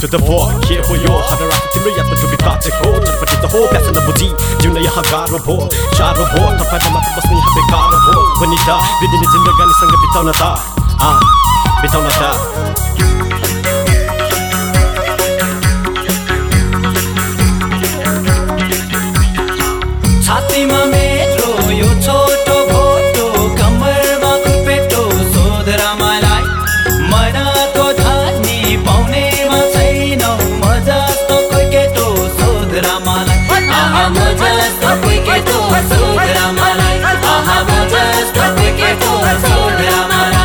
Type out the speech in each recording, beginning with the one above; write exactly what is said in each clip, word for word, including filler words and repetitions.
to the floor के हो यो हर रात तिम्रो यादमा डुबी काटेको चटपटी त हो प्यास नबुझी जिउन यहाँ गाह्रो भो साह्रो भो तपाईँको मात्र बस्ने यहाँ बेकार भो पनि त बिदिने जिन्दगानीसँग बिताउन त आ बिताउन त छातीमा मेरो यो छोटो भोटो कम्मरमा खुपेटो सोधरा मलाई मनको धनी पाउनेमा छैनौ म जस्तो कोही केटो सोधरा मलाई आहा म जस्तो कोही केटो सोधरा मलाई आहा म जस्तो कोही केटो सोधरा मलाई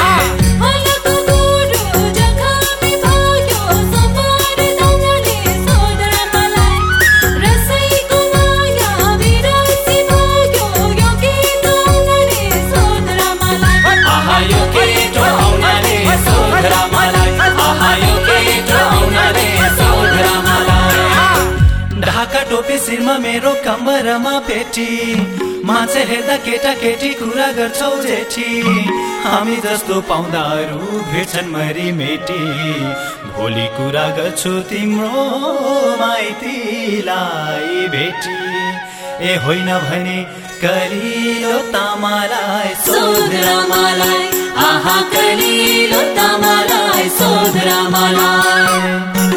ढाका टोपी शिरमा मेरो कम्मरमा पेटी मान्छे हेर्दा केटा केटी कुरा गर्छौ जेठी हामी जस्तो पाउँदाहरू भेट्छन् मरी मेटी भोलि कुरा गर्छु तिम्रो माइतीलाई भेटी ए होइन भने कलिलो तामालाई सोधरा मलाई आहा कलिलो तामालाई सोधरा मलाई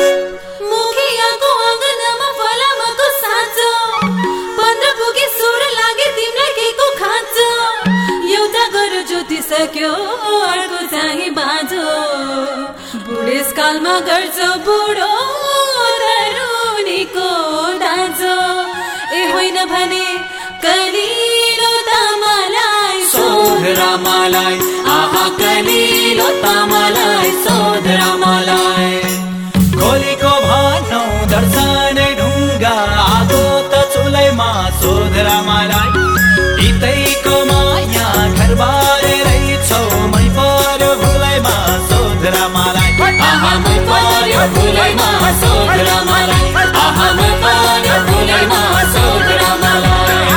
सक्यो अर्को चाहिँ बाँझो बुढेसकालमा गर्छ बुढो तरुनीको दाँजो ए होइन भने कलिलो तामालाई सोधरा मलाई आहा कलिलो तामालाई सोधरा मलाई गोलीको भनौ दर्शनै ढुङ्गा आगो त चुलैमा सोधरा मलाई इतैको माया घरबारे रहेछौ मै पर्यो भुलैमा सोधरा मलाई आहा मै पर्यो भुलैमा सोधरा मलाई आहा मै पर्यो भुलैमा सोधरा मलाई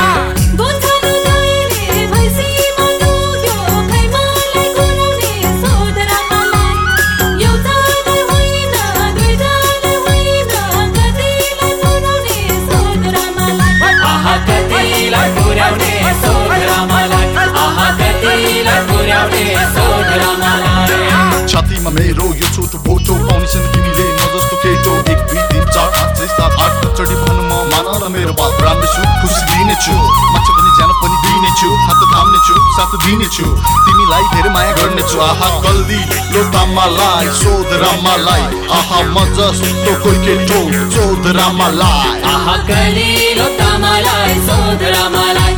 छातीमा मेरो यो छोटो भोटो पाउनेछन् तिमीले म जस्तो केटो एक दुई तिन चार पाँच छ सात आठ चढी भन्नु म मान न मेरो बात राम्रो छु खुसी दिनेछु मान्छे भने ज्यान पनि दिनेछु हात थाम्नेछु साथ दिनेछु तिमीलाई धेरै माया गर्नेछु आहा कल्दी लो तामालाई सोधरा मलाई आहा म जस्तो कोही केटो सोधरा मलाई आहा कलिलो तामालाई सोधरा मलाई